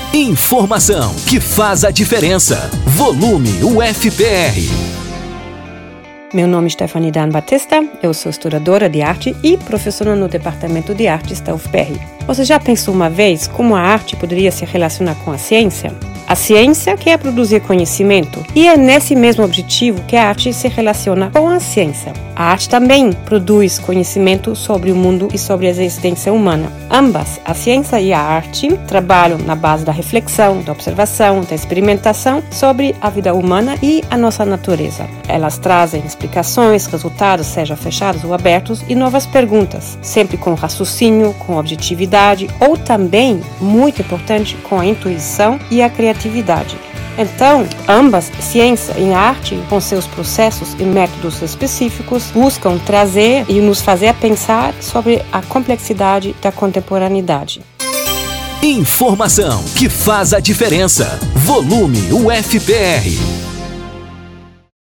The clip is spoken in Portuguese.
Informação que faz a diferença. Volume UFPR. Meu nome é Stephanie Dan Batista, eu sou estudadora de arte e professora no Departamento de Artes da UFPR. Você já pensou uma vez como a arte poderia se relacionar com a ciência? A ciência quer produzir conhecimento e é nesse mesmo objetivo que a arte se relaciona com a ciência. A arte também produz conhecimento sobre o mundo e sobre a existência humana. Ambas, a ciência e a arte, trabalham na base da reflexão, da observação, da experimentação sobre a vida humana e a nossa natureza. Elas trazem explicações, resultados, seja fechados ou abertos, e novas perguntas, sempre com raciocínio, com objetividade ou também, muito importante, com a intuição e a criatividade. Então, ambas, ciência e arte, com seus processos e métodos específicos, buscam trazer e nos fazer pensar sobre a complexidade da contemporaneidade. Informação que faz a diferença. Volume UFPR.